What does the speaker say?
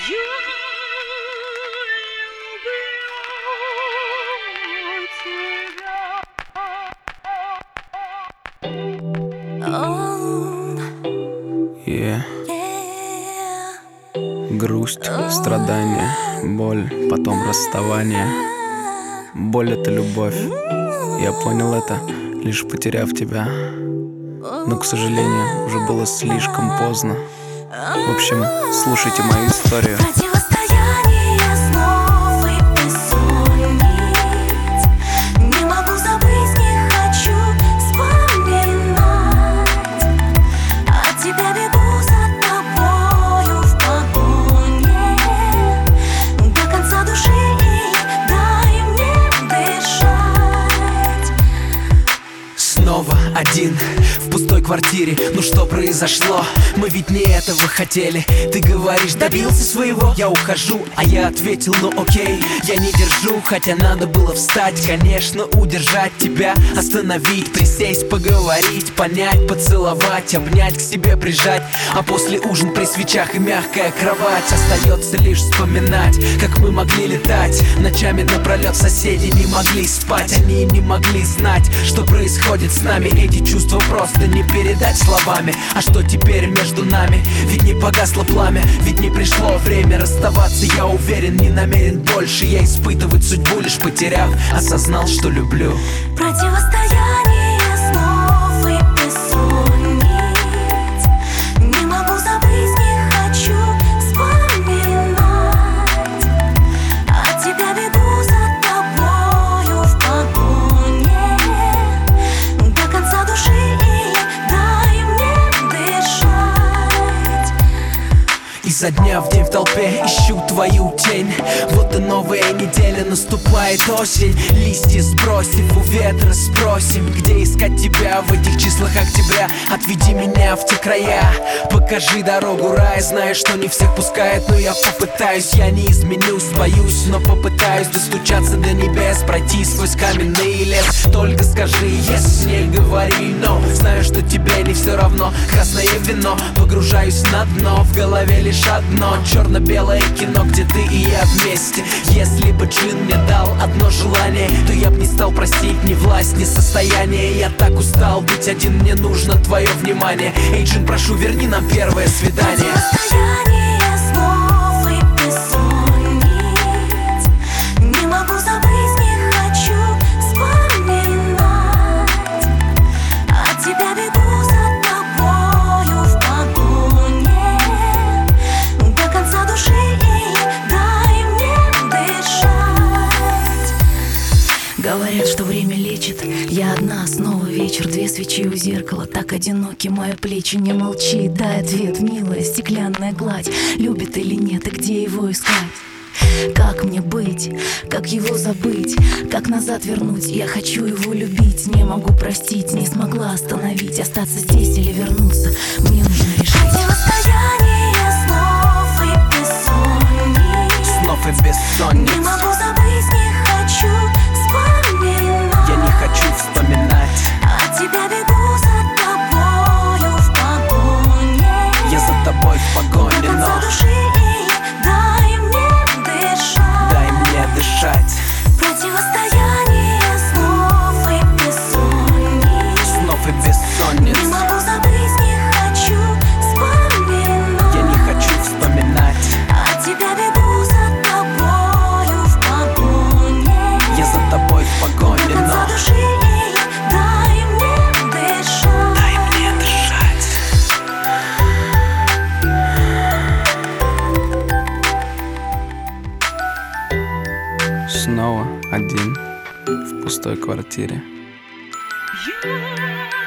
Грусть, страдания, боль, потом расставание. Боль — это любовь. Я понял это, лишь потеряв тебя. Но, к сожалению, уже было слишком поздно. В общем, слушайте мою историю. Снова один в пустой квартире. Ну что произошло? Мы ведь не этого хотели. Ты говоришь, добился своего, я ухожу. А я ответил, ну окей, я не держу. Хотя надо было встать, конечно, удержать тебя, остановить, присесть, поговорить, понять, поцеловать, обнять, к себе прижать. А после ужин при свечах и мягкая кровать. Остается лишь вспоминать, как мы могли летать. Ночами напролет соседи не могли спать. Они не могли знать, что происходит с нами. Эти чувства просто не передать словами. А что теперь между нами? Ведь не погасло пламя, ведь не пришло время расставаться. Я уверен, не намерен больше я испытывать судьбу, лишь потеряв, осознал, что люблю. Противостояние снов и бессонниц. Не могу забыть, не хочу вспоминать. От тебя бегу за тобою в погоне. До конца души дай мне дышать. Изо дня в день в толпе ищу твою тень. Вот и новая неделя, наступает осень. Листья сбросив, у ветра спросим, где искать тебя в этих числах октября. Отведи меня в те края, покажи дорогу рая. Знаю, что не всех пускает, но я попытаюсь. Я не изменюсь, боюсь, но попытаюсь достучаться до небес, пройти сквозь каменный лес. Только скажи, yes, не говори, но знаю, что тебе не все равно. Красное вино, погружаюсь на дно. В голове лишь одно, черно-белое кино, где ты и я вместе. Если бы джин мне дал одно желание, то я б не стал просить ни власть, ни состояние. Я так устал быть один, мне нужно твое внимание. Эй, джин, прошу, верни нам первое свидание. Противостояние снов и бессонниц. Не могу забыть, не хочу вспоминать. От тебя бегу за тобою в погоне. До конца души дай мне дышать. Говорят, что время лечит. Я одна, снова вечер, две свечи у зеркала. Так одиноки мои плечи, не молчи, дай ответ, милая стеклянная гладь. Любит или нет, и где его искать? Как мне быть, как его забыть, как назад вернуть? Я хочу его любить, не могу простить, не смогла остановить. Остаться здесь или вернуться, мне нужно решить. Противостояние снов и бессонниц. Снов и бессонниц. Не могу забыть, не хочу вспоминать. Я не хочу вспоминать. От тебя бегу за тобою в погоне. Я за тобой в погоне, До конца но души дай мне дышать. дай мне дышать. Противостояние снов и бессонниц. Снов и бессонниц. Не могу забыть, не хочу вспоминать. Я не хочу вспоминать. От тебя бегу за тобою в погоне. Я за тобой в погоне, До конца но души дай мне дышать. дай мне дышать. Снова один в пустой квартире. You